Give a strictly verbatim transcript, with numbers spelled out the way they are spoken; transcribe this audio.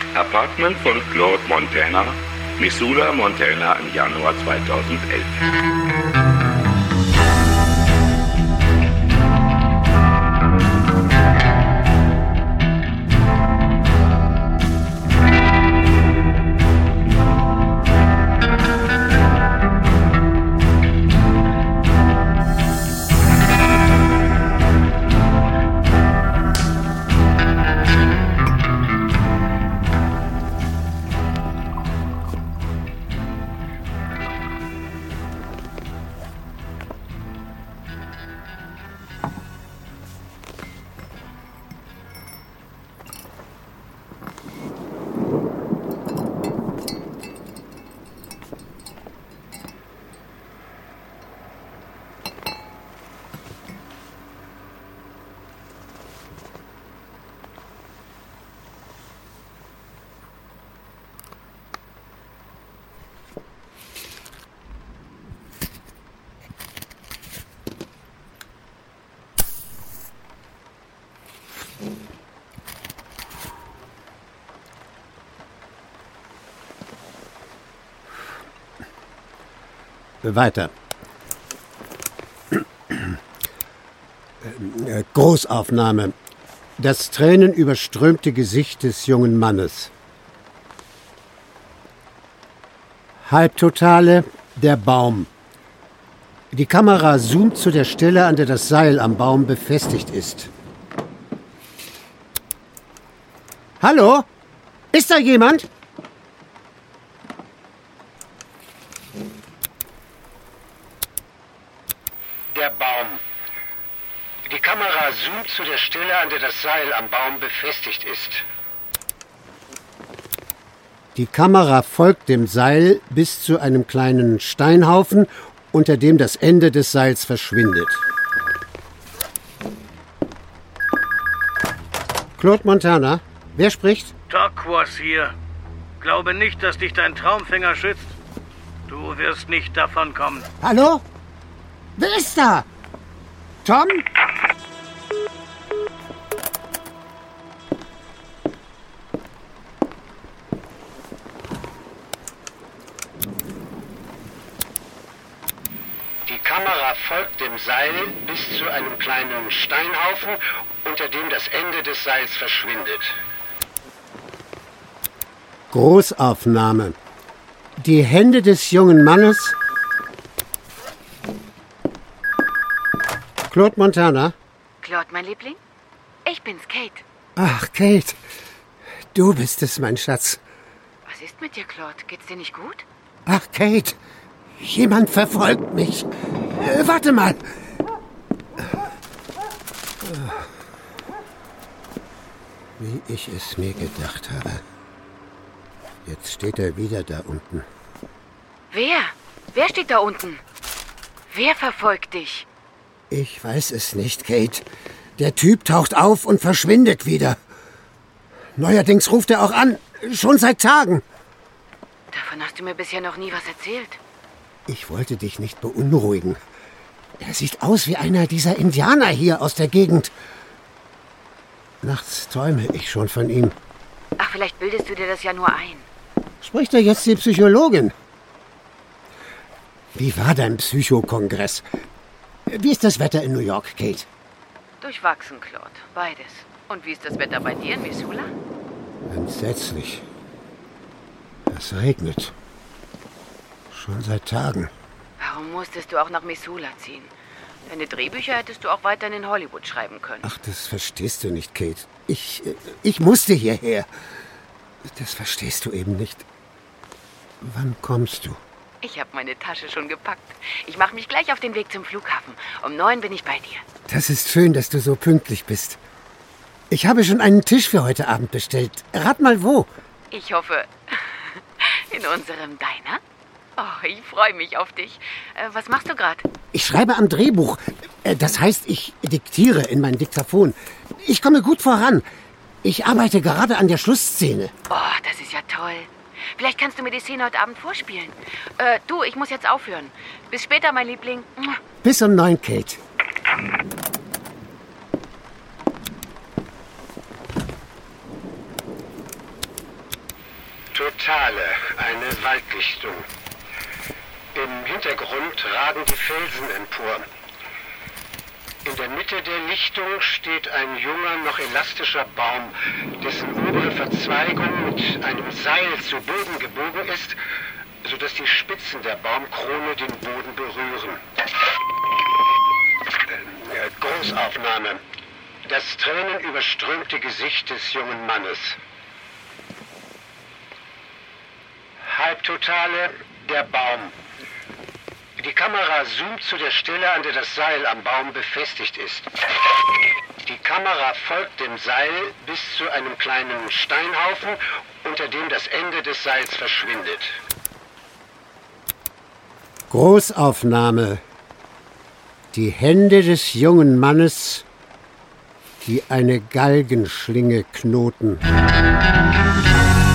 Apartment von Claude Montana, Missoula, Montana im Januar zweitausendelf. Weiter. Großaufnahme. Das tränenüberströmte Gesicht des jungen Mannes. Halbtotale, der Baum. Die Kamera zoomt zu der Stelle, an der das Seil am Baum befestigt ist. Hallo? Ist da jemand? Der Baum. Die Kamera zoomt zu der Stelle, an der das Seil am Baum befestigt ist. Die Kamera folgt dem Seil bis zu einem kleinen Steinhaufen, unter dem das Ende des Seils verschwindet. Claude Montana, wer spricht? Turquoise hier. Glaube nicht, dass dich dein Traumfänger schützt. Du wirst nicht davonkommen. Hallo? Wer ist da? Tom? Die Kamera folgt dem Seil bis zu einem kleinen Steinhaufen, unter dem das Ende des Seils verschwindet. Großaufnahme. Die Hände des jungen Mannes. Claude Montana? Claude, mein Liebling? Ich bin's, Kate. Ach, Kate. Du bist es, mein Schatz. Was ist mit dir, Claude? Geht's dir nicht gut? Ach, Kate. Jemand verfolgt mich. Äh, warte mal. Wie ich es mir gedacht habe. Jetzt steht er wieder da unten. Wer? Wer steht da unten? Wer verfolgt dich? Ich weiß es nicht, Kate. Der Typ taucht auf und verschwindet wieder. Neuerdings ruft er auch an. Schon seit Tagen. Davon hast du mir bisher noch nie was erzählt. Ich wollte dich nicht beunruhigen. Er sieht aus wie einer dieser Indianer hier aus der Gegend. Nachts träume ich schon von ihm. Ach, vielleicht bildest du dir das ja nur ein. Spricht da jetzt die Psychologin? Wie war dein Psychokongress? Wie ist das Wetter in New York, Kate? Durchwachsen, Claude. Beides. Und wie ist das Wetter bei dir in Missoula? Entsetzlich. Es regnet. Schon seit Tagen. Warum musstest du auch nach Missoula ziehen? Deine Drehbücher hättest du auch weiterhin in Hollywood schreiben können. Ach, das verstehst du nicht, Kate. Ich, ich musste hierher. Das verstehst du eben nicht. Wann kommst du? Ich habe meine Tasche schon gepackt. Ich mache mich gleich auf den Weg zum Flughafen. Um neun bin ich bei dir. Das ist schön, dass du so pünktlich bist. Ich habe schon einen Tisch für heute Abend bestellt. Rat mal wo. Ich hoffe, in unserem Diner. Oh, ich freue mich auf dich. Äh, was machst du gerade? Ich schreibe am Drehbuch. Äh, das heißt, ich diktiere in mein Diktaphon. Ich komme gut voran. Ich arbeite gerade an der Schlussszene. Oh, das ist ja toll. Vielleicht kannst du mir die Szene heute Abend vorspielen. Äh, du, ich muss jetzt aufhören. Bis später, mein Liebling. Bis um neun, Kate. Totale, eine Waldlichtung. Im Hintergrund ragen die Felsen empor. In der Mitte der Lichtung steht ein junger, noch elastischer Baum, dessen obere Verzweigung mit einem Seil zu Boden gebogen ist, sodass die Spitzen der Baumkrone den Boden berühren. Äh, Großaufnahme. Das tränenüberströmte Gesicht des jungen Mannes. Halbtotale, der Baum. Die Kamera zoomt zu der Stelle, an der das Seil am Baum befestigt ist. Die Kamera folgt dem Seil bis zu einem kleinen Steinhaufen, unter dem das Ende des Seils verschwindet. Großaufnahme. Die Hände des jungen Mannes, die eine Galgenschlinge knoten.